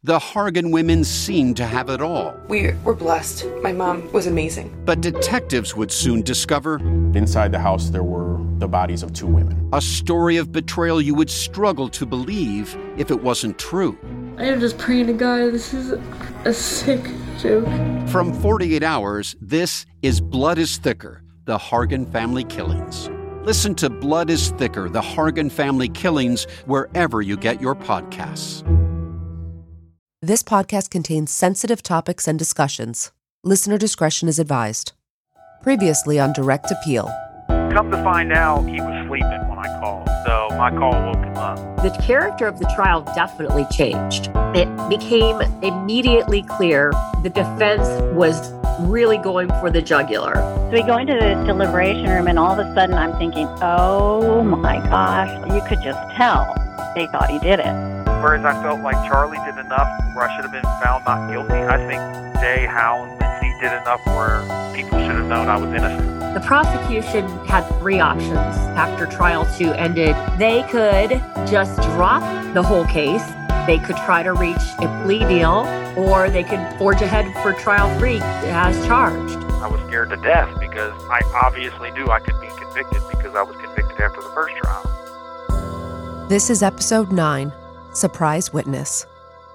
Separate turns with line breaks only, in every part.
The Hargan women seemed to have it all.
We were blessed. My mom was amazing.
But detectives would soon discover
inside the house there were the bodies of 2 women.
a story of betrayal you would struggle to believe if it wasn't true.
I am just praying to God, this is a sick joke.
From 48 Hours, this is Blood is Thicker, The Hargan Family Killings. Listen to Blood is Thicker, The Hargan Family Killings wherever you get your podcasts.
This podcast contains sensitive topics and discussions. Listener discretion is advised. Previously on Direct Appeal.
Come to find out, he was sleeping when I called, so my call woke him up.
The character of the trial definitely changed. It became immediately clear the defense was really going for the jugular.
So we go into the deliberation room, and all of a sudden I'm thinking, oh my gosh, you could just tell they thought he did it.
Whereas I felt like Charlie did enough where I should have been found not guilty, I think Jay, Hal, and Lindsay did enough where people should have known I was innocent.
The prosecution had 3 options after trial 2 ended. They could just drop the whole case. They could try to reach a plea deal, or they could forge ahead for trial 3 as charged.
I was scared to death because I obviously knew I could be convicted because I was convicted after the first trial.
This is episode 9, Surprise Witness.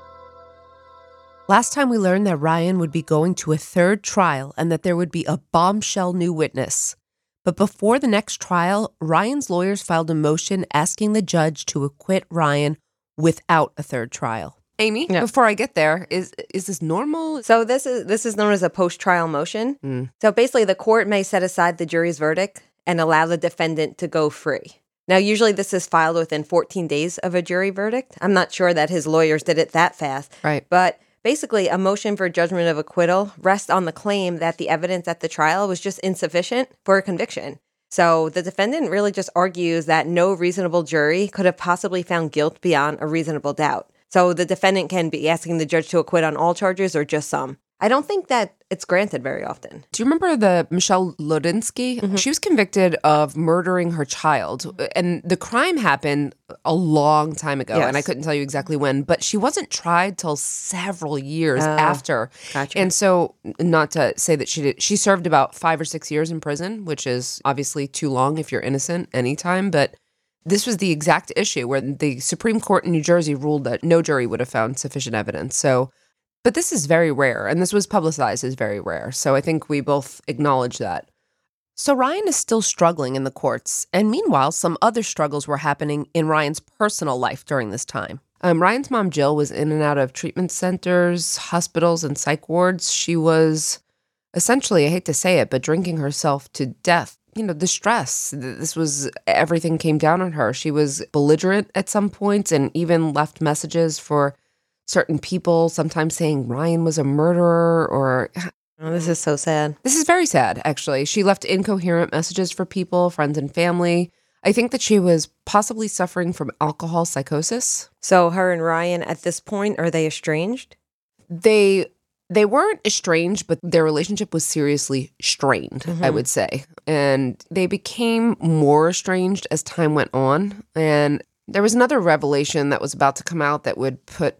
Last time we learned that Ryan would be going to a 3rd trial and that there would be a bombshell new witness. But before the next trial, Ryan's lawyers filed a motion asking the judge to acquit Ryan without a 3rd trial. Amy, before I get there, is this normal?
So this is known as a post-trial motion. So basically the court may set aside the jury's verdict and allow the defendant to go free. Now, usually this is filed within 14 days of a jury verdict. I'm not sure that his lawyers did it that fast.
Right.
But basically, a motion for judgment of acquittal rests on the claim that the evidence at the trial was just insufficient for a conviction. So the defendant really just argues that no reasonable jury could have possibly found guilt beyond a reasonable doubt. So the defendant can be asking the judge to acquit on all charges or just some. I don't think that it's granted very often.
Do you remember the Michelle Lodinsky? Mm-hmm. She was convicted of murdering her child, and the crime happened a long time ago, and I couldn't tell you exactly when, but she wasn't tried till several years after.
Gotcha.
And so, not to say that she served about 5 or 6 years in prison, which is obviously too long if you're innocent anytime, but this was the exact issue where the Supreme Court in New Jersey ruled that no jury would have found sufficient evidence. So, but this is very rare, and this was publicized as very rare. So I think we both acknowledge that. So Ryan is still struggling in the courts, and meanwhile, some other struggles were happening in Ryan's personal life during this time. Ryan's mom, Jill, was in and out of treatment centers, hospitals, and psych wards. She was essentially, I hate to say it, but drinking herself to death. You know, the stress, everything came down on her. She was belligerent at some points and even left messages for certain people, sometimes saying Ryan was a murderer or...
Oh, this is so sad.
This is very sad, actually. She left incoherent messages for people, friends and family. I think that she was possibly suffering from alcohol psychosis.
So her and Ryan, at this point, are they estranged?
They weren't estranged, but their relationship was seriously strained, I would say. And they became more estranged as time went on. And there was another revelation that was about to come out that would put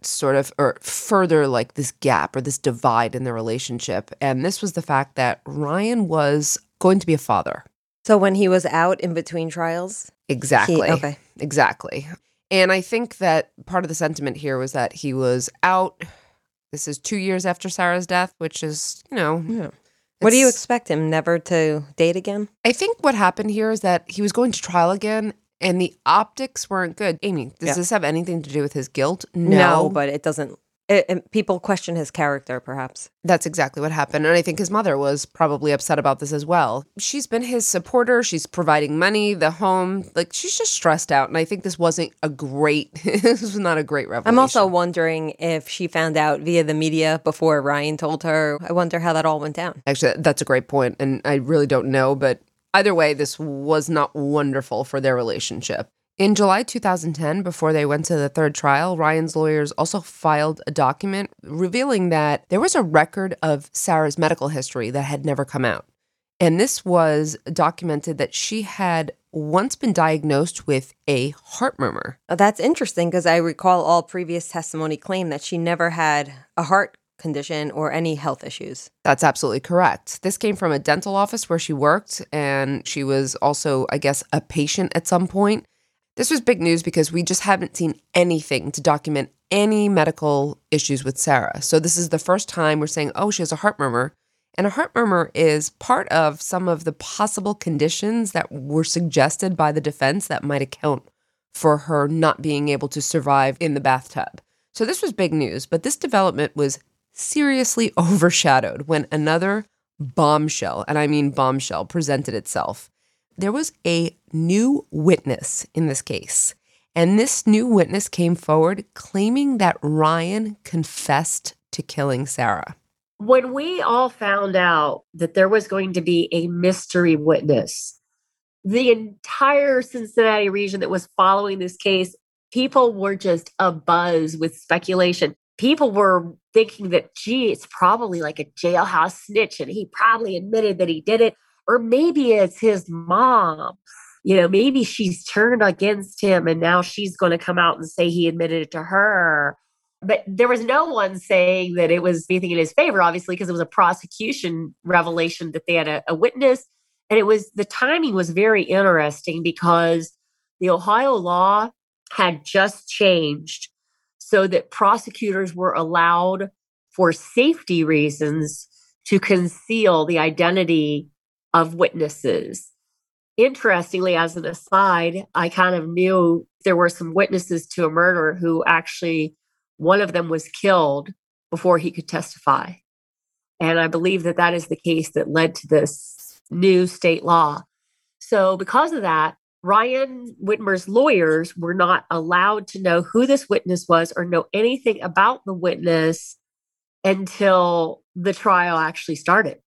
further like this gap or this divide in their relationship. And this was the fact that Ryan was going to be a father.
So when he was out in between trials?
Exactly.
Okay.
Exactly. And I think that part of the sentiment here was that he was out. This is 2 years after Sarah's death, which is,
Yeah. What do you expect him never to date again?
I think what happened here is that he was going to trial again. And the optics weren't good. Amy, does this have anything to do with his guilt?
No, but it doesn't. People question his character, perhaps.
That's exactly what happened. And I think his mother was probably upset about this as well. She's been his supporter. She's providing money, the home. Like, she's just stressed out. And I think this was not a great revelation.
I'm also wondering if she found out via the media before Ryan told her. I wonder how that all went down.
Actually, that's a great point. And I really don't know, but either way, this was not wonderful for their relationship. In July 2010, before they went to the 3rd trial, Ryan's lawyers also filed a document revealing that there was a record of Sarah's medical history that had never come out. And this was documented that she had once been diagnosed with a heart murmur.
That's interesting because I recall all previous testimony claimed that she never had a heart condition or any health issues.
That's absolutely correct. This came from a dental office where she worked, and she was also, I guess, a patient at some point. This was big news because we just haven't seen anything to document any medical issues with Sarah. So this is the first time we're saying, oh, she has a heart murmur. And a heart murmur is part of some of the possible conditions that were suggested by the defense that might account for her not being able to survive in the bathtub. So this was big news, but this development was seriously overshadowed when another bombshell, and I mean bombshell, presented itself. There was a new witness in this case, and this new witness came forward claiming that Ryan confessed to killing Sarah.
When we all found out that there was going to be a mystery witness, the entire Cincinnati region that was following this case, people were just abuzz with speculation. People were thinking that, gee, it's probably like a jailhouse snitch and he probably admitted that he did it. Or maybe it's his mom. Maybe she's turned against him and now she's going to come out and say he admitted it to her. But there was no one saying that it was anything in his favor, obviously, because it was a prosecution revelation that they had a witness. And the timing was very interesting because the Ohio law had just changed so that prosecutors were allowed, for safety reasons, to conceal the identity of witnesses. Interestingly, as an aside, I kind of knew there were some witnesses to a murder who actually, one of them was killed before he could testify. And I believe that that is the case that led to this new state law. So because of that, Ryan Whitmer's lawyers were not allowed to know who this witness was or know anything about the witness until the trial actually started.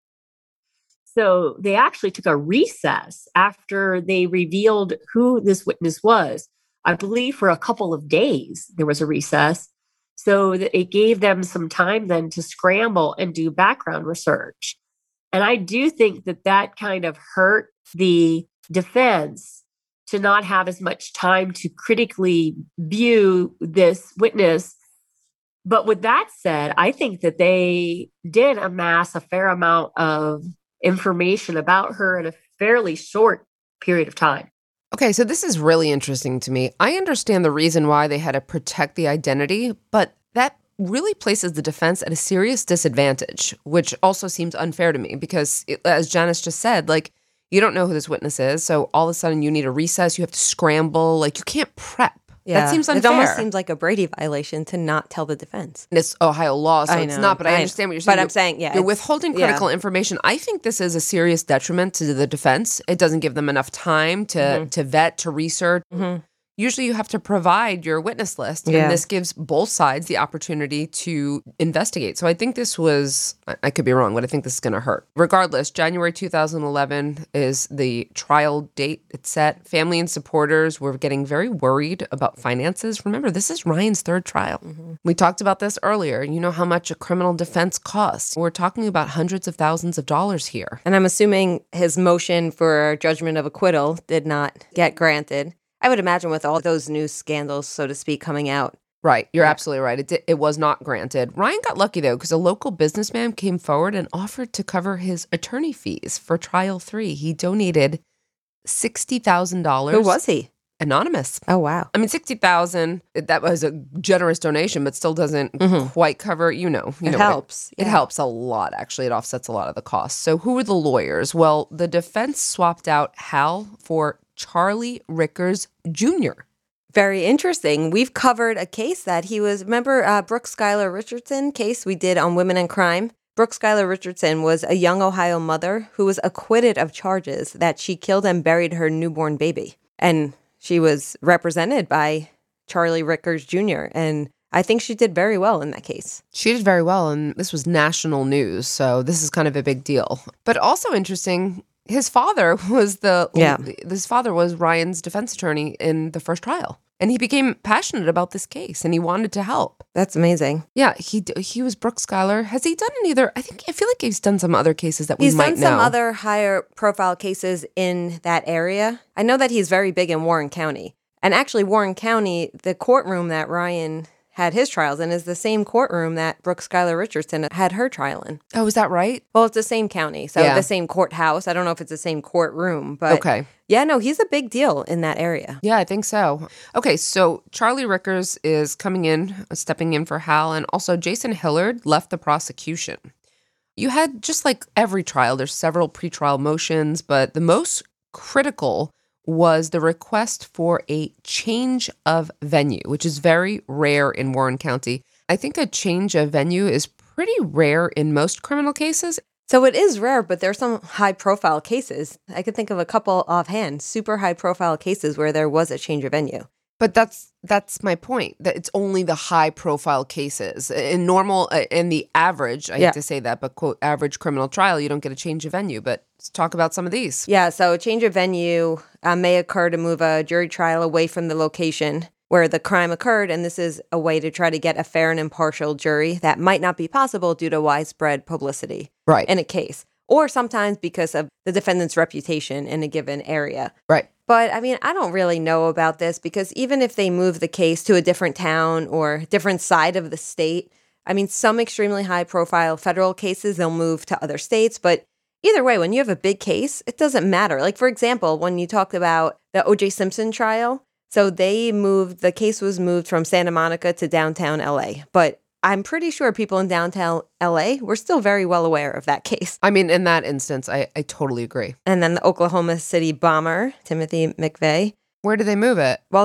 So they actually took a recess after they revealed who this witness was. I believe for a couple of days there was a recess. So that it gave them some time then to scramble and do background research. And I do think that that kind of hurt the defense to not have as much time to critically view this witness. But with that said, I think that they did amass a fair amount of information about her in a fairly short period of time.
Okay, so this is really interesting to me. I understand the reason why they had to protect the identity, but that really places the defense at a serious disadvantage, which also seems unfair to me because, as Janice just said, you don't know who this witness is, so all of a sudden you need a recess, you have to scramble, you can't prep.
Yeah.
That seems unfair.
It almost seems like a Brady violation to not tell the defense.
And it's Ohio law, so it's not, but I understand what you're saying.
But I'm saying,
you're withholding critical information. I think this is a serious detriment to the defense. It doesn't give them enough time to vet, to research. Mm-hmm. Usually you have to provide your witness list, and this gives both sides the opportunity to investigate. So I think this was, I could be wrong, but I think this is going to hurt. Regardless, January 2011 is the trial date. It's set. Family and supporters were getting very worried about finances. Remember, this is Ryan's third trial. Mm-hmm. We talked about this earlier. You know how much a criminal defense costs. We're talking about hundreds of thousands of dollars here.
And I'm assuming his motion for judgment of acquittal did not get granted. I would imagine with all those news scandals, so to speak, coming out.
Right. You're absolutely right. It was not granted. Ryan got lucky, though, because a local businessman came forward and offered to cover his attorney fees for trial 3. He donated $60,000.
Who was he?
Anonymous.
Oh, wow.
I mean, $60,000, that was a generous donation, but still doesn't quite cover, It
helps.
It helps a lot, actually. It offsets a lot of the costs. So who were the lawyers? Well, the defense swapped out Hal for Charlie Rickers Jr.
Very interesting. We've covered a case that he was, remember Brooke Schuyler Richardson case we did on Women and Crime? Brooke Schuyler Richardson was a young Ohio mother who was acquitted of charges that she killed and buried her newborn baby. And she was represented by Charlie Rickers Jr. And I think she did very well in that case.
She did very well, and this was national news, so this is kind of a big deal. But also interesting, his father was Ryan's defense attorney in the first trial. And he became passionate about this case and he wanted to help.
That's amazing.
Yeah, he was Brooke Schuyler. Has he done any other? I feel like he's done some other cases that we might know.
He's done some other higher profile cases in that area. I know that he's very big in Warren County. And actually, Warren County, the courtroom that Ryan had his trials in is the same courtroom that Brooke Schuyler Richardson had her trial in.
Oh, is that right?
Well, it's the same county, so the same courthouse. I don't know if it's the same courtroom, but
okay.
Yeah, no, he's a big deal in that area.
Yeah, I think so. Okay, so Charlie Rickers is stepping in for Hal, and also Jason Hillard left the prosecution. You had, just like every trial, there's several pretrial motions, but the most critical was the request for a change of venue, which is very rare in Warren County. I think a change of venue is pretty rare in most criminal cases.
So it is rare, but there's some high-profile cases. I could think of a couple offhand, super high-profile cases where there was a change of venue.
But that's my point, that it's only the high-profile cases. In the average, I hate to say that, but quote, average criminal trial, you don't get a change of venue. But let's talk about some of these.
Yeah, so a change of venue may occur to move a jury trial away from the location where the crime occurred, and this is a way to try to get a fair and impartial jury that might not be possible due to widespread publicity in a case, or sometimes because of the defendant's reputation in a given area.
Right.
But, I mean, I don't really know about this because even if they move the case to a different town or different side of the state, I mean, some extremely high-profile federal cases, they'll move to other states. But either way, when you have a big case, it doesn't matter. Like, for example, when you talked about the O.J. Simpson trial, so the case was moved from Santa Monica to downtown L.A., but I'm pretty sure people in downtown LA were still very well aware of that case.
I mean, in that instance, I totally agree.
And then the Oklahoma City bomber, Timothy McVeigh.
Where did they move it?
Well,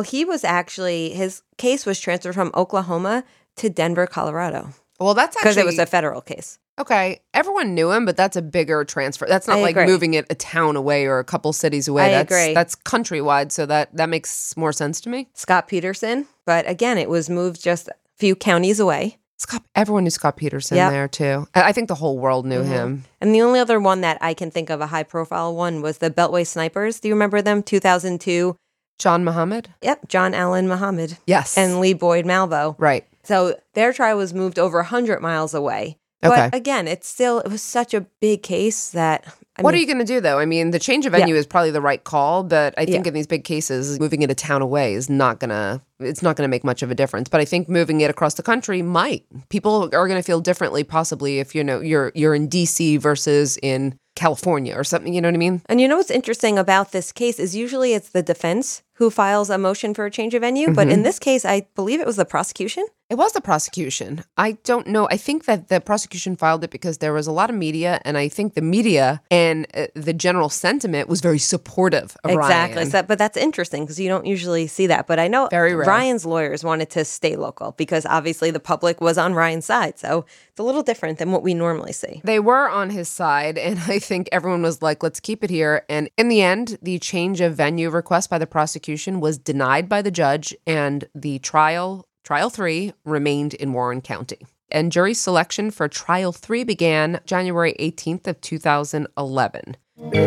his case was transferred from Oklahoma to Denver, Colorado.
Well, that's actually...
because it was a federal case.
Okay. Everyone knew him, but that's a bigger transfer. That's not like moving it a town away or a couple cities away.
I agree.
That's countrywide, so that makes more sense to me.
Scott Peterson. But again, it was moved just a few counties away.
Everyone knew Scott Peterson there, too. I think the whole world knew him.
And the only other one that I can think of, a high-profile one, was the Beltway Snipers. Do you remember them? 2002.
John Muhammad?
Yep, John Allen Muhammad.
Yes.
And Lee Boyd Malvo.
Right.
So their trial was moved over 100 miles away. But again, it was such a big case that...
What are you going to do, though? I mean, the change of venue is probably the right call, but I think in these big cases, moving it a town away is not going to make much of a difference. But I think moving it across the country might. People are going to feel differently, possibly, if you're in D.C. versus in California or something, you know what I mean?
And you know what's interesting about this case is usually it's the defense who files a motion for a change of venue. But in this case, I believe it was the prosecution.
It was the prosecution. I don't know. I think that the prosecution filed it because there was a lot of media, and I think the media and the general sentiment was very supportive of
Exactly.
Ryan.
But that's interesting because you don't usually see that. But I know Ryan's lawyers wanted to stay local because obviously the public was on Ryan's side. So it's a little different than what we normally see.
They were on his side, and I think everyone was like, let's keep it here. And in the end, the change of venue request by the prosecution was denied by the judge, and the Trial 3 remained in Warren County. And jury selection for Trial 3 began January 18th of 2011.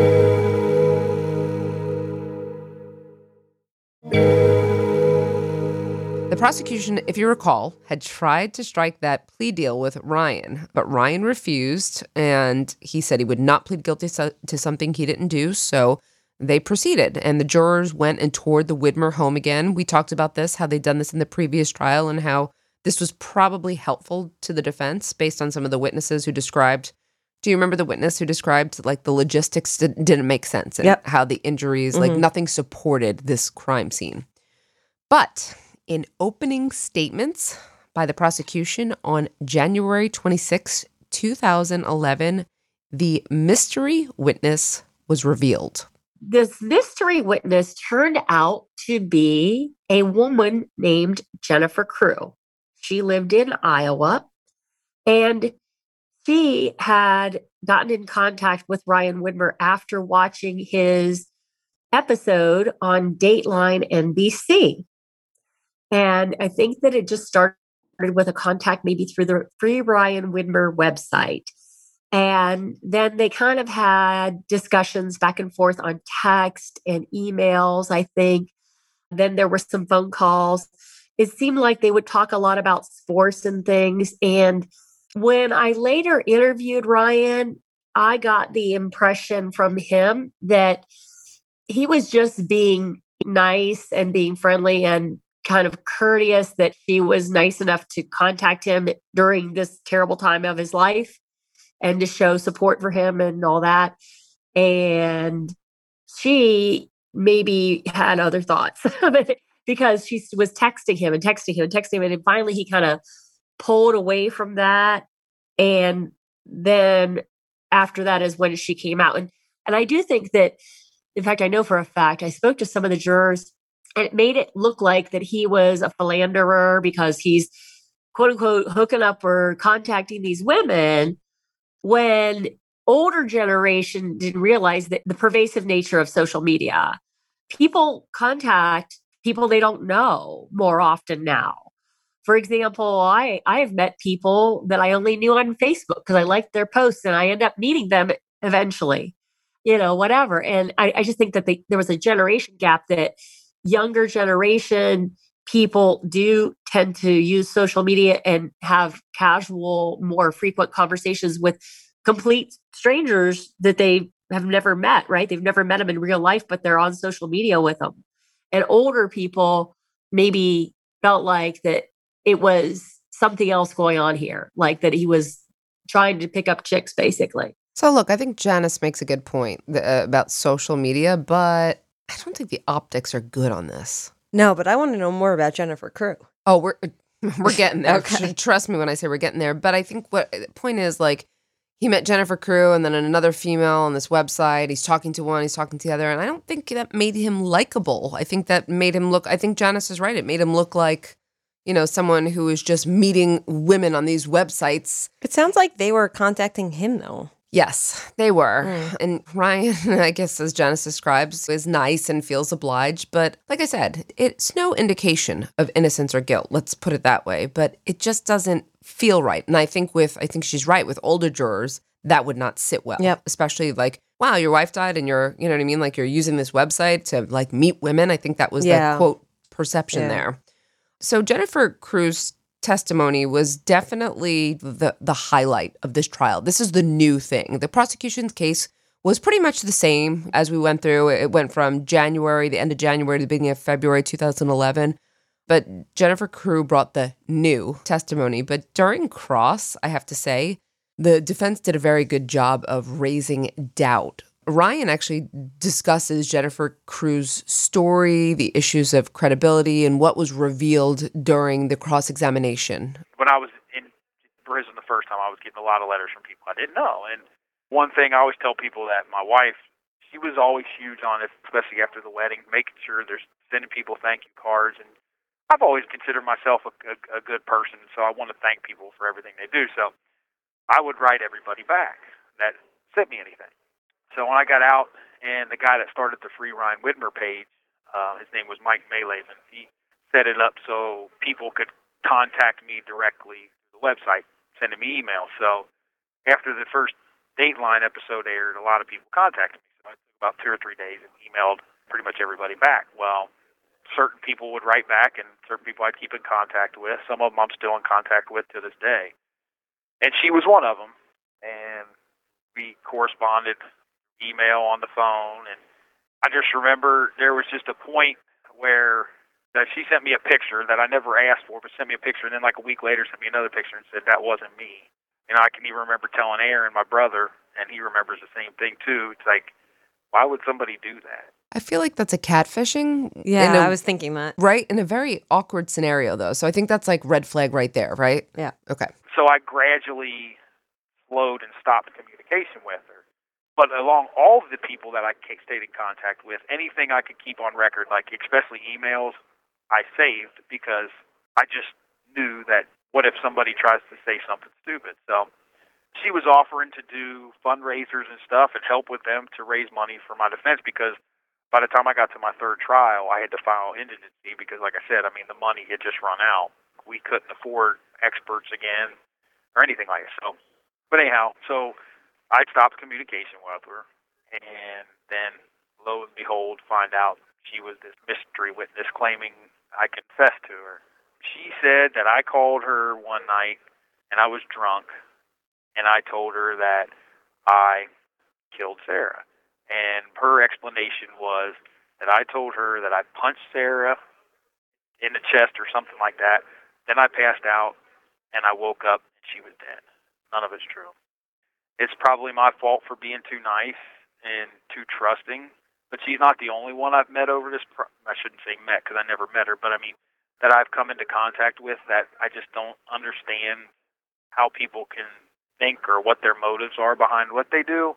The prosecution, if you recall, had tried to strike that plea deal with Ryan, but Ryan refused, and he said he would not plead guilty to something he didn't do, so they proceeded, and the jurors went and toured the Widmer home again. We talked about this, how they'd done this in the previous trial, and how this was probably helpful to the defense based on some of the witnesses who described. Do you remember the witness who described like the logistics didn't make sense and how the injuries, like nothing supported this crime scene? But in opening statements by the prosecution on January 26, 2011, the mystery witness was revealed.
This mystery witness turned out to be a woman named Jennifer Crew. She lived in Iowa, and she had gotten in contact with Ryan Widmer after watching his episode on Dateline NBC. And I think that it just started with a contact maybe through the Free Ryan Widmer website. And then they kind of had discussions back and forth on text and emails, I think. Then there were some phone calls. It seemed like they would talk a lot about sports and things. And when I later interviewed Ryan, I got the impression from him that he was just being nice and being friendly and kind of courteous, that she was nice enough to contact him during this terrible time of his life and to show support for him and all that. And she maybe had other thoughts because she was texting him and texting him and texting him. And finally he kind of pulled away from that. And then after that is when she came out. And I do think that, in fact, I know for a fact, I spoke to some of the jurors and it made it look like that he was a philanderer because he's quote unquote hooking up or contacting these women, when older generation didn't realize that the pervasive nature of social media. People contact people they don't know more often now. For example, I have met people that I only knew on Facebook because I liked their posts and I end up meeting them eventually, whatever. And I just think that there was a generation gap, that younger generation people do tend to use social media and have casual, more frequent conversations with complete strangers that they have never met, right? They've never met them in real life, but they're on social media with them. And older people maybe felt like that it was something else going on here, like that he was trying to pick up chicks, basically.
So look, I think Janice makes a good point about social media, but I don't think the optics are good on this.
No, but I want to know more about Jennifer Crew.
Oh, we're getting there.
Okay.
Trust me when I say we're getting there. But I think what the point is, like, he met Jennifer Crew and then another female on this website. He's talking to one, he's talking to the other. And I don't think that made him likable. I think that made him look, I think Janice is right. It made him look like, someone who is just meeting women on these websites.
It sounds like they were contacting him, though.
Yes, they were. And Ryan, I guess, as Janice describes, is nice and feels obliged. But like I said, it's no indication of innocence or guilt. Let's put it that way. But it just doesn't feel right. And I think she's right, with older jurors, that would not sit well.
Yep.
Especially like, wow, your wife died and you're, you know what I mean? Like, you're using this website to like meet women. I think that was the quote perception there. So Jennifer Crew's testimony was definitely the highlight of this trial. This is the new thing. The prosecution's case was pretty much the same as we went through. It went from the end of January to the beginning of February 2011. But Jennifer Crew brought the new testimony. But during cross, I have to say, the defense did a very good job of raising doubt. Ryan actually discusses Jennifer Crew's story, the issues of credibility, and what was revealed during the cross-examination.
When I was in prison the first time, I was getting a lot of letters from people I didn't know. And one thing I always tell people, that my wife, she was always huge on it, especially after the wedding, making sure there's sending people thank you cards. And I've always considered myself a good person, so I want to thank people for everything they do. So I would write everybody back that sent me anything. So when I got out, and the guy that started the Free Ryan Whitmer page, his name was Mike Maylaven, he set it up so people could contact me directly through the website, sending me emails. So after the first Dateline episode aired, a lot of people contacted me. So I took about 2 or 3 days and emailed pretty much everybody back. Well, certain people would write back, and certain people I'd keep in contact with. Some of them I'm still in contact with to this day. And she was one of them. And we corresponded, email, on the phone. And I just remember there was just a point where that she sent me a picture that I never asked for, but sent me a picture, and then like a week later sent me another picture and said that wasn't me. And I can even remember telling Aaron, my brother, and he remembers the same thing too. It's like, why would somebody do that?
I feel like that's a catfishing.
Yeah, I was thinking that.
Right? In a very awkward scenario, though. So I think that's like red flag right there, right?
Yeah.
Okay.
So I gradually slowed and stopped communication with her. But along all of the people that I stayed in contact with, anything I could keep on record, like especially emails, I saved, because I just knew that what if somebody tries to say something stupid? So she was offering to do fundraisers and stuff and help with them to raise money for my defense, because by the time I got to my third trial, I had to file indigency because, like I said, I mean, the money had just run out. We couldn't afford experts again or anything like that. So, but anyhow, so I stopped communication with her, and then lo and behold, find out she was this mystery witness claiming I confessed to her. She said that I called her one night and I was drunk, and I told her that I killed Sarah. And her explanation was that I told her that I punched Sarah in the chest or something like that. Then I passed out, and I woke up, and she was dead. None of it's true. It's probably my fault for being too nice and too trusting, but she's not the only one I've met over this. I shouldn't say met because I never met her, but I mean that I've come into contact with that I just don't understand how people can think or what their motives are behind what they do.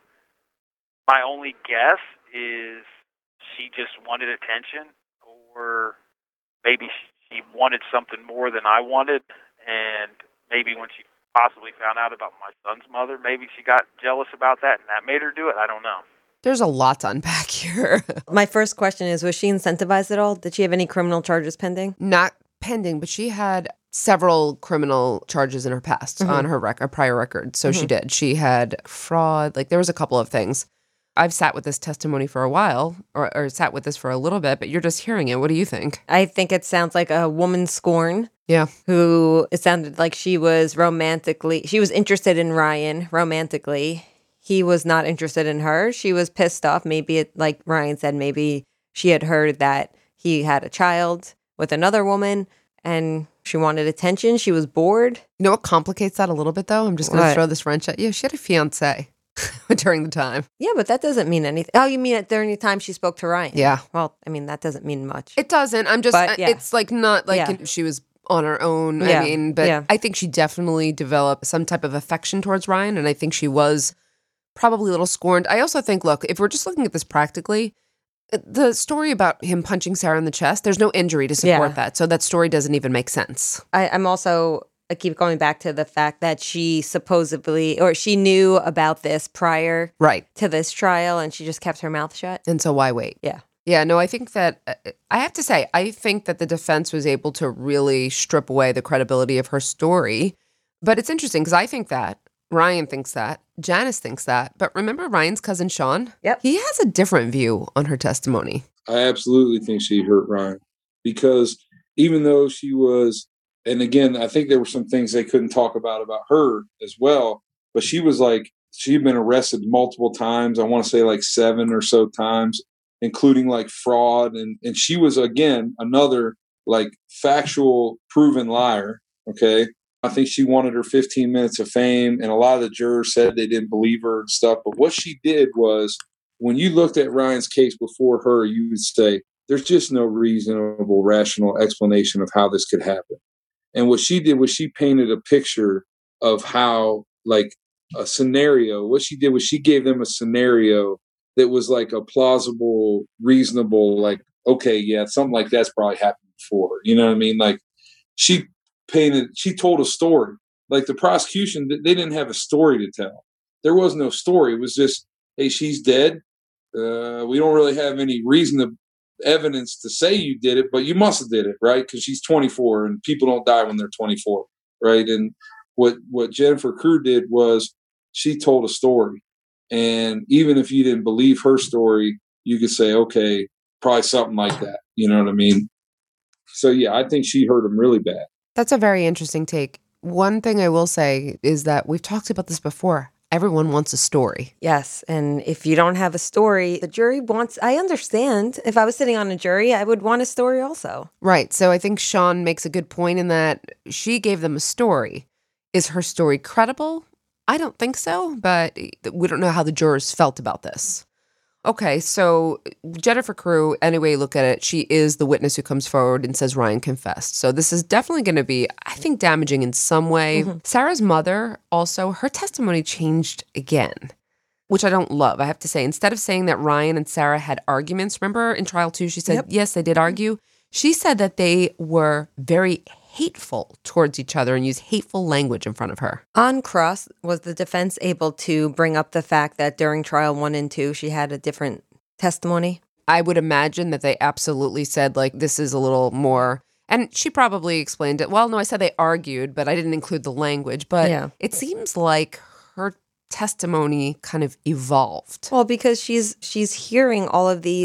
My only guess is she just wanted attention, or maybe she wanted something more than I wanted, and maybe when she possibly found out about my son's mother, maybe she got jealous about that, and that made her do it. I don't know.
There's a lot to unpack here.
My first question is, was she incentivized at all? Did she have any criminal charges pending?
Not pending, but she had several criminal charges in her past on her prior record. So she did. She had fraud. Like, there was a couple of things. I've sat with this testimony for a while, or sat with this for a little bit, but you're just hearing it. What do you think?
I think it sounds like a woman scorn.
Yeah.
Who, it sounded like she was interested in Ryan romantically. He was not interested in her. She was pissed off. Maybe like Ryan said, maybe she had heard that he had a child with another woman and she wanted attention. She was bored.
You know what complicates that a little bit, though? I'm just going to throw this wrench at you. She had a fiance during the time.
Yeah, but that doesn't mean anything. Oh, you mean during the time she spoke to Ryan?
Yeah.
Well, I mean, that doesn't mean much.
It doesn't. I'm just, it's like not like she was on her own.
Yeah.
I mean, but I think she definitely developed some type of affection towards Ryan, and I think she was probably a little scorned. I also think, look, if we're just looking at this practically, the story about him punching Sarah in the chest, there's no injury to support that. So that story doesn't even make sense.
I keep going back to the fact that she supposedly, or she knew about this prior to this trial, and she just kept her mouth shut.
And so why wait?
Yeah.
Yeah, no, I think that, I have to say, I think that the defense was able to really strip away the credibility of her story. But it's interesting because I think that, Ryan thinks that, Janice thinks that. But remember Ryan's cousin Sean?
Yep.
He has a different view on her testimony.
I absolutely think she hurt Ryan because even though she was, and again, I think there were some things they couldn't talk about her as well, but she was like, she'd been arrested multiple times. I want to say like 7 or so times, including like fraud. And she was, again, another like factual proven liar. Okay. I think she wanted her 15 minutes of fame, and a lot of the jurors said they didn't believe her and stuff. But what she did was, when you looked at Ryan's case before her, you would say, there's just no reasonable, rational explanation of how this could happen. And what she did was she painted a picture of how, like, a scenario. What she did was she gave them a scenario that was like a plausible, reasonable, like, okay, yeah, something like that's probably happened before. You know what I mean? Like, she told a story. Like the prosecution, they didn't have a story to tell. There was no story. It was just, hey, she's dead. We don't really have any evidence to say you did it, but you must have did it, right? Because she's 24 and people don't die when they're 24, right? And what Jennifer Crew did was she told a story. And even if you didn't believe her story, you could say, okay, probably something like that. You know what I mean? So, yeah, I think she hurt him really bad.
That's a very interesting take. One thing I will say is that we've talked about this before. Everyone wants a story.
Yes. And if you don't have a story, the jury wants, I understand. If I was sitting on a jury, I would want a story also.
Right. So I think Sean makes a good point in that she gave them a story. Is her story credible? I don't think so, but we don't know how the jurors felt about this. Okay, so Jennifer Crew, anyway you look at it, she is the witness who comes forward and says Ryan confessed. So this is definitely going to be, I think, damaging in some way. Mm-hmm. Sarah's mother, also, her testimony changed again, which I don't love, I have to say. Instead of saying that Ryan and Sarah had arguments, remember in trial 2, she said, yes, they did argue. She said that they were very hateful towards each other and use hateful language in front of her.
On cross, was the defense able to bring up the fact that during trial 1 and 2, she had a different testimony?
I would imagine that they absolutely said, like, this is a little more, and she probably explained it. Well, no, I said they argued, but I didn't include the language. But it seems like her testimony kind of evolved.
Well, because she's hearing all of these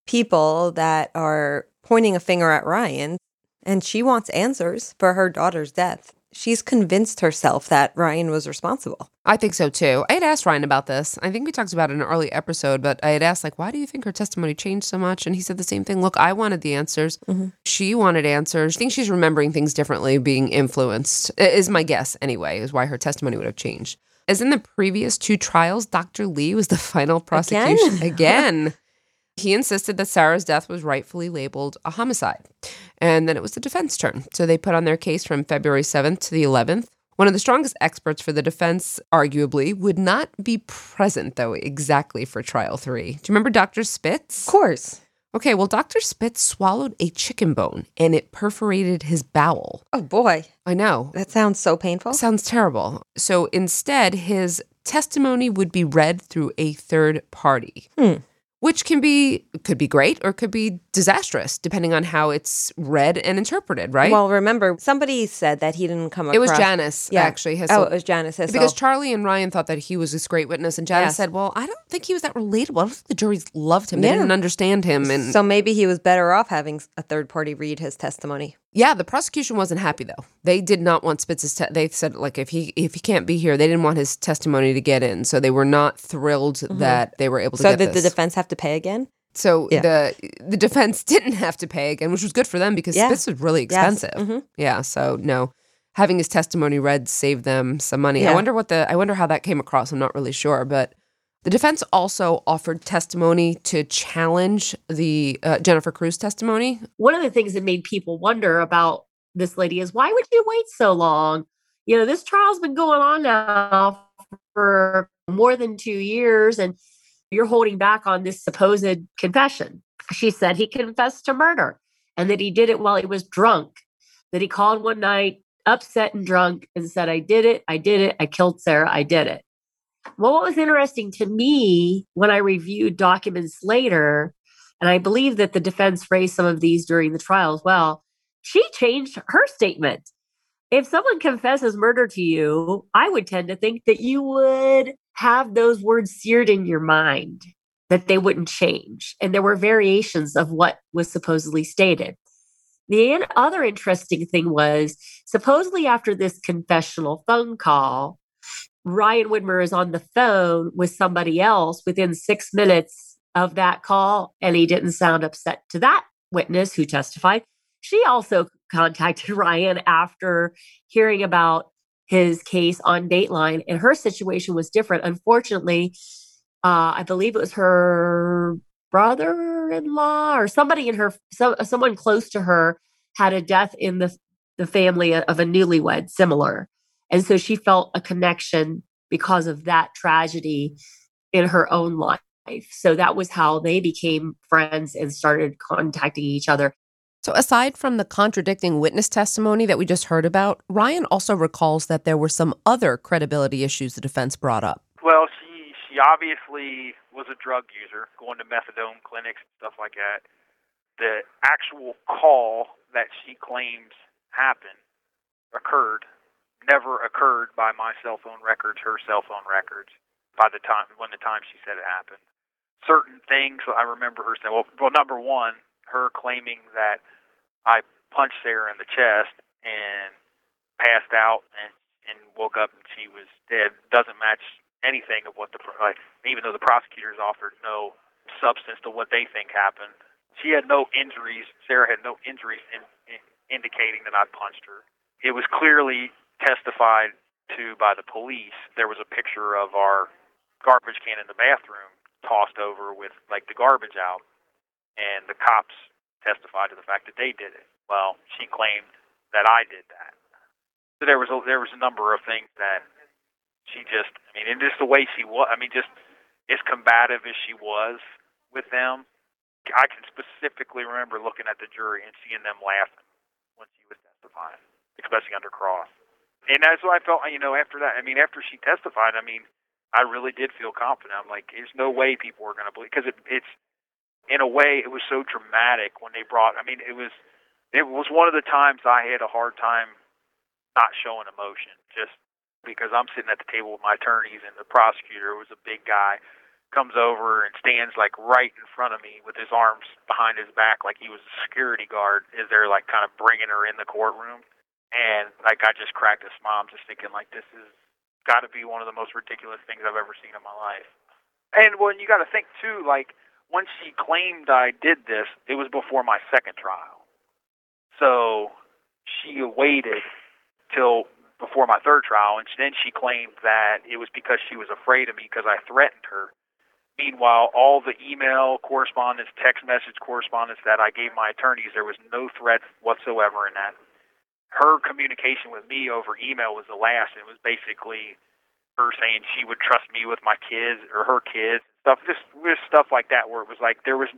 people that are pointing a finger at Ryan, and she wants answers for her daughter's death. She's convinced herself that Ryan was responsible.
I think so too. I had asked Ryan about this. I think we talked about it in an early episode, but I had asked, like, why do you think her testimony changed so much? And he said the same thing. Look, I wanted the answers. She wanted answers. I think she's remembering things differently, being influenced, is my guess anyway, is why her testimony would have changed. As in the previous 2 trials, Dr. Lee was the final prosecution. Again. He insisted that Sarah's death was rightfully labeled a homicide. And then it was the defense turn. So they put on their case from February 7th to the 11th. One of the strongest experts for the defense, arguably, would not be present, though, exactly for trial 3. Do you remember Dr. Spitz?
Of course.
Okay, well, Dr. Spitz swallowed a chicken bone and it perforated his bowel.
Oh, boy.
I know.
That sounds so painful.
Sounds terrible. So instead, his testimony would be read through a third party. Which could be great or could be disastrous, depending on how it's read and interpreted, right?
Well, remember, somebody said that he didn't come across...
It was Janice, actually.
It was Janice Hissel.
Because Charlie and Ryan thought that he was this great witness, and Janice said, well, I don't think he was that relatable. I don't think the juries loved him. They didn't understand him. And
so maybe he was better off having a third party read his testimony.
Yeah, the prosecution wasn't happy, though. They did not want Spitz's they said, like, if he can't be here, they didn't want his testimony to get in. So they were not thrilled that they were able to get this.
So did the defense have to pay again?
So the defense didn't have to pay again, which was good for them because Spitz was really expensive. Yeah, so no. Having his testimony read saved them some money.
Yeah.
I wonder how that came across. I'm not really sure, but the defense also offered testimony to challenge the Jennifer Cruz testimony.
One of the things that made people wonder about this lady is, why would you wait so long? You know, this trial's been going on now for more than 2 years, and you're holding back on this supposed confession. She said he confessed to murder and that he did it while he was drunk, that he called one night upset and drunk and said, I did it, I killed Sarah, I did it. Well, what was interesting to me when I reviewed documents later, and I believe that the defense raised some of these during the trial as well, she changed her statement. If someone confesses murder to you, I would tend to think that you would have those words seared in your mind, that they wouldn't change. And there were variations of what was supposedly stated. The other interesting thing was, supposedly after this confessional phone call, Ryan Widmer is on the phone with somebody else within 6 minutes of that call, and he didn't sound upset to that witness who testified. She also contacted Ryan after hearing about his case on Dateline, and her situation was different. Unfortunately, I believe it was her brother-in-law or somebody in her, someone close to her had a death in the family of a newlywed, similar. And so she felt a connection because of that tragedy in her own life. So that was how they became friends and started contacting each other.
So aside from the contradicting witness testimony that we just heard about, Ryan also recalls that there were some other credibility issues the defense brought up.
Well, she obviously was a drug user, going to methadone clinics and stuff like that. The actual call that she claims never occurred by my cell phone records, her cell phone records, by the time she said it happened. Certain things I remember her saying, well, number one, her claiming that I punched Sarah in the chest and passed out and woke up and she was dead doesn't match anything of what even though the prosecutors offered no substance to what they think happened. She had no injuries. Sarah had no injuries indicating that I punched her. It was clearly testified to by the police. There was a picture of our garbage can in the bathroom tossed over with the garbage out, and the cops testified to the fact that they did it. Well, she claimed that I did that. So there was a number of things that she just, and just the way she was, just as combative as she was with them, I can specifically remember looking at the jury and seeing them laughing when she was testifying, especially under cross. And that's what I felt, after that. After she testified, I really did feel confident. I'm like, there's no way people are going to believe, because it's, in a way, it was so dramatic when they brought, it was one of the times I had a hard time not showing emotion, just because I'm sitting at the table with my attorneys and the prosecutor was a big guy comes over and stands like right in front of me with his arms behind his back like he was a security guard as they're like kind of bringing her in the courtroom. And like I just cracked a smile, just thinking like this has got to be one of the most ridiculous things I've ever seen in my life. And when you got to think too, like when she claimed I did this, it was before my second trial. So she waited till before my third trial, and then she claimed that it was because she was afraid of me because I threatened her. Meanwhile, all the email correspondence, text message correspondence that I gave my attorneys, there was no threat whatsoever in that. Her communication with me over email was the last. It was basically her saying she would trust me with my kids or her kids, just stuff like that, where it was like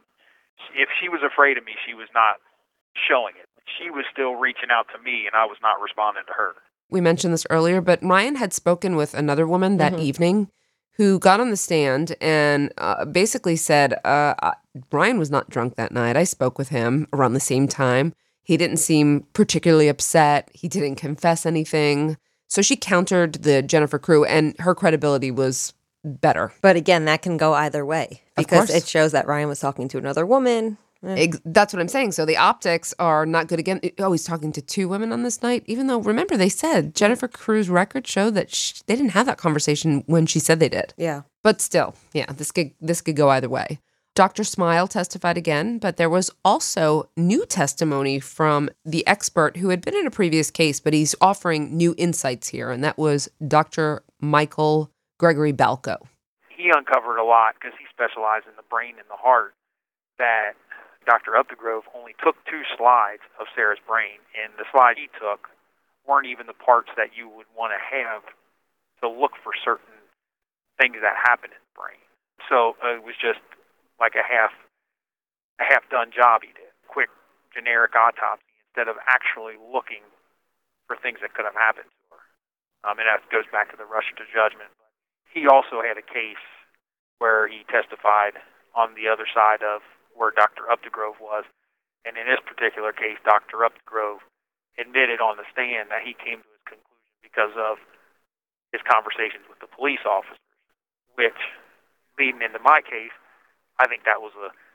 if she was afraid of me, she was not showing it. She was still reaching out to me, and I was not responding to her.
We mentioned this earlier, but Ryan had spoken with another woman that evening who got on the stand and basically said, Ryan was not drunk that night. I spoke with him around the same time. He didn't seem particularly upset. He didn't confess anything. So she countered the Jennifer crew, and her credibility was better.
But again, that can go either way because it shows that Ryan was talking to another woman.
That's what I'm saying. So the optics are not good again. Oh, he's talking to two women on this night, even though, remember, they said Jennifer Crew's record showed that they didn't have that conversation when she said they did.
Yeah.
But still, yeah, this could go either way. Dr. Smile testified again, but there was also new testimony from the expert who had been in a previous case, but he's offering new insights here, and that was Dr. Michael Gregory Balco.
He uncovered a lot, because he specialized in the brain and the heart, that Dr. Updegrove only took 2 slides of Sarah's brain, and the slides he took weren't even the parts that you would want to have to look for certain things that happen in the brain. So it was just like a half-done job he did, quick, generic autopsy, instead of actually looking for things that could have happened to her. And that goes back to the rush to judgment. But he also had a case where he testified on the other side of where Dr. Updegrove was. And in this particular case, Dr. Updegrove admitted on the stand that he came to his conclusion because of his conversations with the police officers, which, leading into my case, I think that was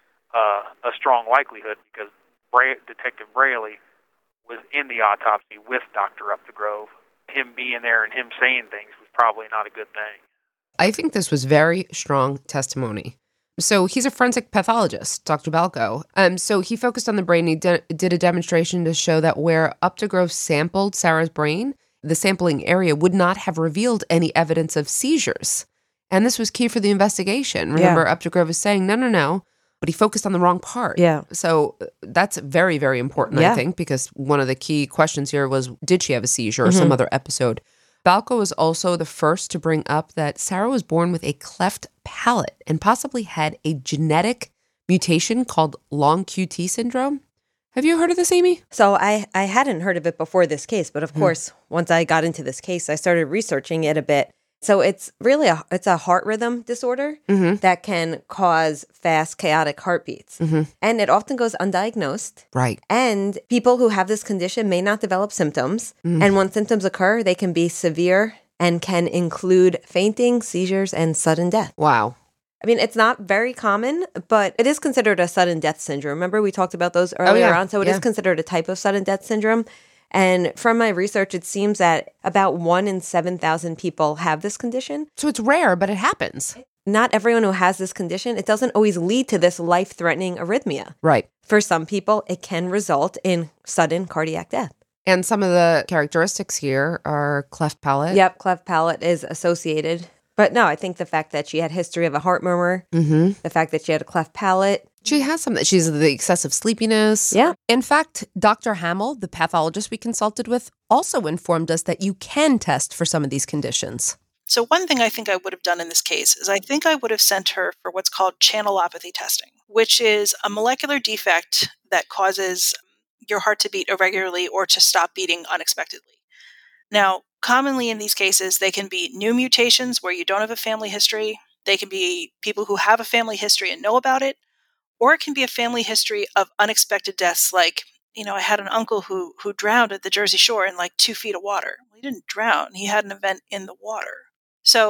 a strong likelihood because Detective Braley was in the autopsy with Dr. Updegrove. Him being there and him saying things was probably not a good thing.
I think this was very strong testimony. So he's a forensic pathologist, Dr. Balco. So he focused on the brain. He did a demonstration to show that where Updegrove sampled Sarah's brain, the sampling area would not have revealed any evidence of seizures. And this was key for the investigation. Remember, Updegrove was saying, no, but he focused on the wrong part.
Yeah.
So that's very, very important, I think, because one of the key questions here was, did she have a seizure or some other episode? Balco was also the first to bring up that Sarah was born with a cleft palate and possibly had a genetic mutation called long QT syndrome. Have you heard of this, Amy?
So I hadn't heard of it before this case, but of course, once I got into this case, I started researching it a bit. So it's really a heart rhythm disorder that can cause fast, chaotic heartbeats. And it often goes undiagnosed.
Right.
And people who have this condition may not develop symptoms. And when symptoms occur, they can be severe and can include fainting, seizures, and sudden death.
Wow.
I mean, it's not very common, but it is considered a sudden death syndrome. Remember, we talked about those earlier on? So it is considered a type of sudden death syndrome. And from my research, it seems that about 1 in 7,000 people have this condition.
So it's rare, but it happens.
Not everyone who has this condition, it doesn't always lead to this life-threatening arrhythmia.
Right.
For some people, it can result in sudden cardiac death.
And some of the characteristics here are cleft palate.
Yep, cleft palate is associated. But no, I think the fact that she had history of a heart murmur, the fact that she had a cleft palate.
She has some. She's the excessive sleepiness.
Yeah.
In fact, Dr. Hamill, the pathologist we consulted with, also informed us that you can test for some of these conditions.
So one thing I think I would have done in this case is I think I would have sent her for what's called channelopathy testing, which is a molecular defect that causes your heart to beat irregularly or to stop beating unexpectedly. Now, commonly in these cases, they can be new mutations where you don't have a family history. They can be people who have a family history and know about it. Or it can be a family history of unexpected deaths. Like, I had an uncle who drowned at the Jersey Shore in like 2 feet of water. Well, he didn't drown. He had an event in the water. So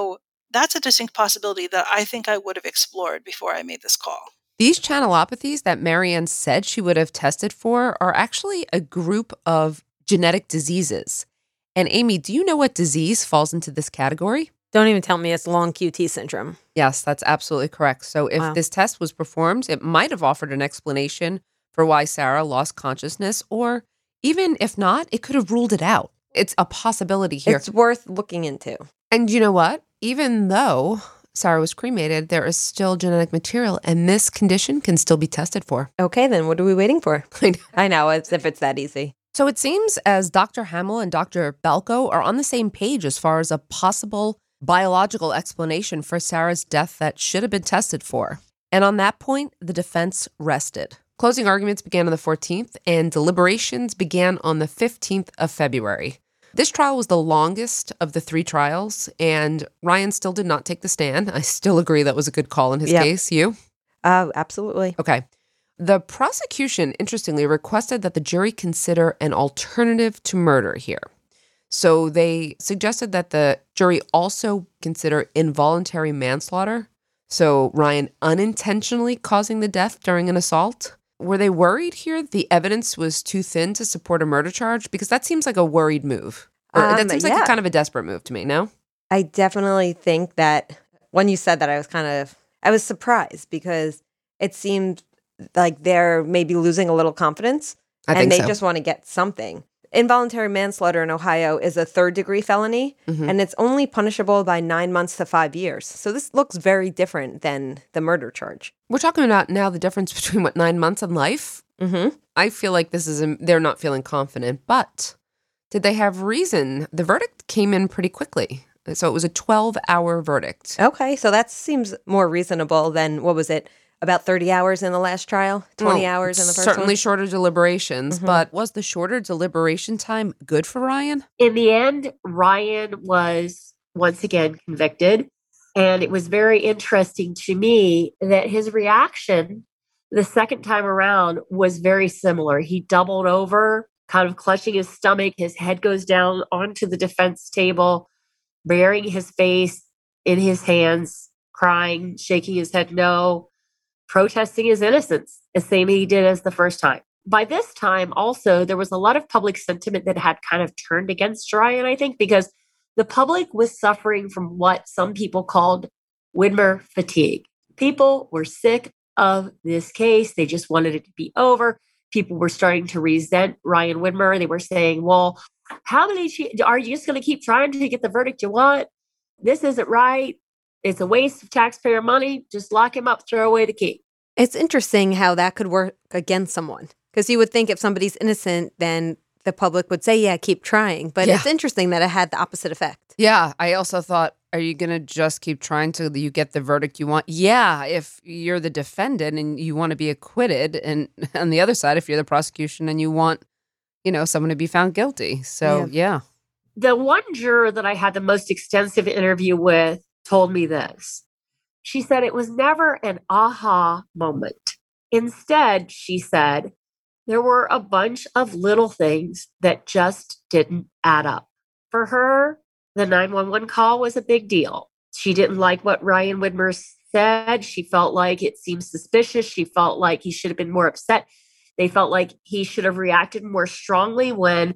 That's a distinct possibility that I think I would have explored before I made this call.
These channelopathies that Marianne said she would have tested for are actually a group of genetic diseases. And Amy, do you know what disease falls into this category?
Don't even tell me it's long QT syndrome.
Yes, that's absolutely correct. So if this test was performed, it might have offered an explanation for why Sarah lost consciousness, or even if not, it could have ruled it out. It's a possibility here.
It's worth looking into.
And you know what? Even though Sarah was cremated, there is still genetic material, and this condition can still be tested for.
Okay, then what are we waiting for? I know, as if it's that easy.
So it seems as Dr. Hamill and Dr. Belko are on the same page as far as a possible biological explanation for Sarah's death that should have been tested for. And on that point, the defense rested. Closing arguments began on the 14th, and deliberations began on the 15th of February. This trial was the longest of the 3 trials, and Ryan still did not take the stand. I still agree that was a good call in his case. You?
Absolutely.
Okay. The prosecution, interestingly, requested that the jury consider an alternative to murder here. So they suggested that the jury also consider involuntary manslaughter. So Ryan unintentionally causing the death during an assault. Were they worried here the evidence was too thin to support a murder charge? Because that seems like a worried move. Or that seems like a kind of a desperate move to me, no?
I definitely think that when you said that, I was surprised because it seemed like they're maybe losing a little confidence. And they just want to get something. Involuntary manslaughter in Ohio is a 3rd-degree felony, and it's only punishable by 9 months to 5 years. So this looks very different than the murder charge.
We're talking about now the difference between, 9 months and life?
Mm-hmm.
I feel like they're not feeling confident, but did they have reason? The verdict came in pretty quickly. So it was a 12-hour verdict.
Okay, so that seems more reasonable than, what was it, about 30 hours in the last trial? 20 hours in the first
certainly
one?
Shorter deliberations, but was the shorter deliberation time good for Ryan?
In the end, Ryan was once again convicted. And it was very interesting to me that his reaction the second time around was very similar. He doubled over, kind of clutching his stomach. His head goes down onto the defense table, burying his face in his hands, crying, shaking his head no, protesting his innocence, the same he did as the first time. By this time, also, there was a lot of public sentiment that had kind of turned against Ryan, I think, because the public was suffering from what some people called Widmer fatigue. People were sick of this case. They just wanted it to be over. People were starting to resent Ryan Widmer. They were saying, well, how many are you just going to keep trying to get the verdict you want? This isn't right. It's a waste of taxpayer money. Just lock him up, throw away the key.
It's interesting how that could work against someone. Because you would think if somebody's innocent, then the public would say, yeah, keep trying. But it's interesting that it had the opposite effect.
Yeah, I also thought, are you going to just keep trying till you get the verdict you want? Yeah, if you're the defendant and you want to be acquitted. And on the other side, if you're the prosecution and you want, someone to be found guilty. So, yeah.
The one juror that I had the most extensive interview with told me this. She said it was never an aha moment. Instead, she said, there were a bunch of little things that just didn't add up. For her, the 911 call was a big deal. She didn't like what Ryan Widmer said. She felt like it seemed suspicious. She felt like he should have been more upset. They felt like he should have reacted more strongly when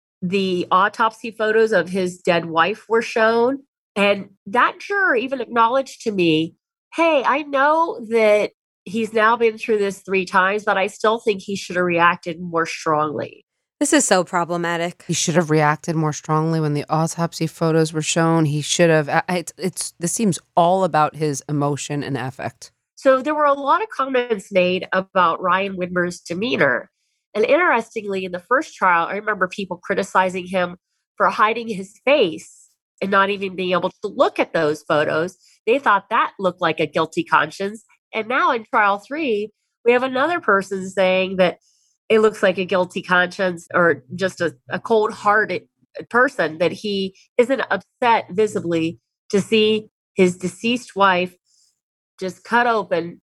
the autopsy photos of his dead wife were shown. And that juror even acknowledged to me, hey, I know that he's now been through this 3 times, but I still think he should have reacted more strongly.
This is so problematic.
He should have reacted more strongly when the autopsy photos were shown. He should have. This seems all about his emotion and affect.
So there were a lot of comments made about Ryan Widmer's demeanor. And interestingly, in the first trial, I remember people criticizing him for hiding his face and not even being able to look at those photos. They thought that looked like a guilty conscience. And now in trial 3, we have another person saying that it looks like a guilty conscience or just a cold-hearted person, that he isn't upset visibly to see his deceased wife just cut open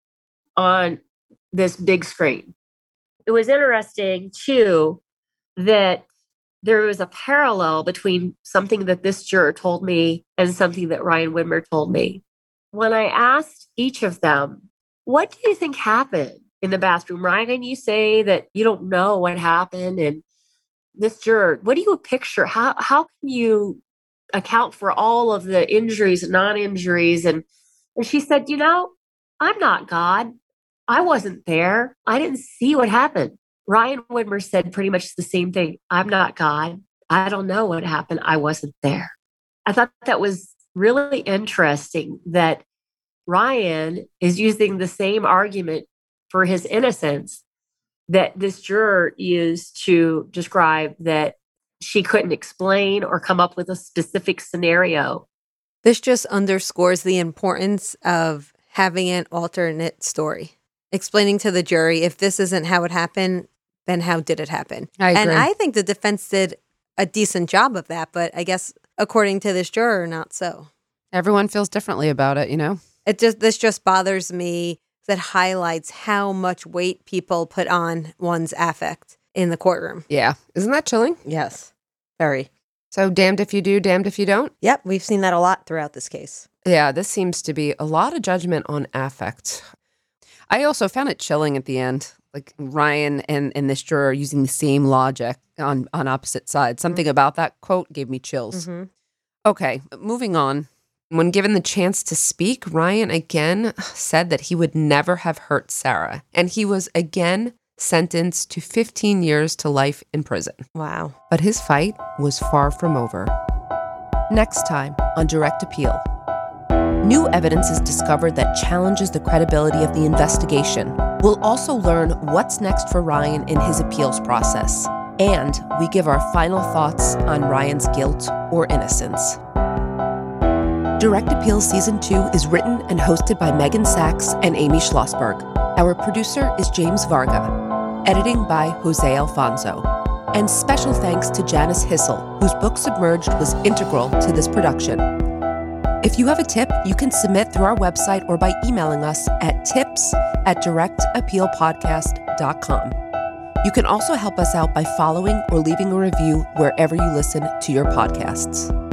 on this big screen. It was interesting, too, that there was a parallel between something that this juror told me and something that Ryan Widmer told me. When I asked each of them, what do you think happened in the bathroom? Ryan, you say that you don't know what happened. And this juror, what do you picture? How can you account for all of the injuries and non-injuries? And she said, I'm not God. I wasn't there. I didn't see what happened. Ryan Widmer said pretty much the same thing. I'm not God. I don't know what happened. I wasn't there. I thought that was really interesting that Ryan is using the same argument for his innocence that this juror used to describe that she couldn't explain or come up with a specific scenario.
This just underscores the importance of having an alternate story, explaining to the jury, if this isn't how it happened, then how did it happen?
I agree.
And I think the defense did a decent job of that, but I guess according to this juror, not so.
Everyone feels differently about it,
This just bothers me. That highlights how much weight people put on one's affect in the courtroom.
Yeah. Isn't that chilling?
Yes, very.
So damned if you do, damned if you don't?
Yep, we've seen that a lot throughout this case.
Yeah, this seems to be a lot of judgment on affect. I also found it chilling at the end, like Ryan and this juror using the same logic on opposite sides. Something about that quote gave me chills.
Mm-hmm.
Okay, moving on. When given the chance to speak, Ryan again said that he would never have hurt Sarah, and he was again sentenced to 15 years to life in prison.
Wow.
But his fight was far from over. Next time on Direct Appeal. New evidence is discovered that challenges the credibility of the investigation. We'll also learn what's next for Ryan in his appeals process. And we give our final thoughts on Ryan's guilt or innocence. Direct Appeal Season 2 is written and hosted by Megan Sachs and Amy Schlossberg. Our producer is James Varga. Editing by Jose Alfonso. And special thanks to Janice Hissel, whose book Submerged was integral to this production. If you have a tip, you can submit through our website or by emailing us at tips@directappealpodcast.com. You can also help us out by following or leaving a review wherever you listen to your podcasts.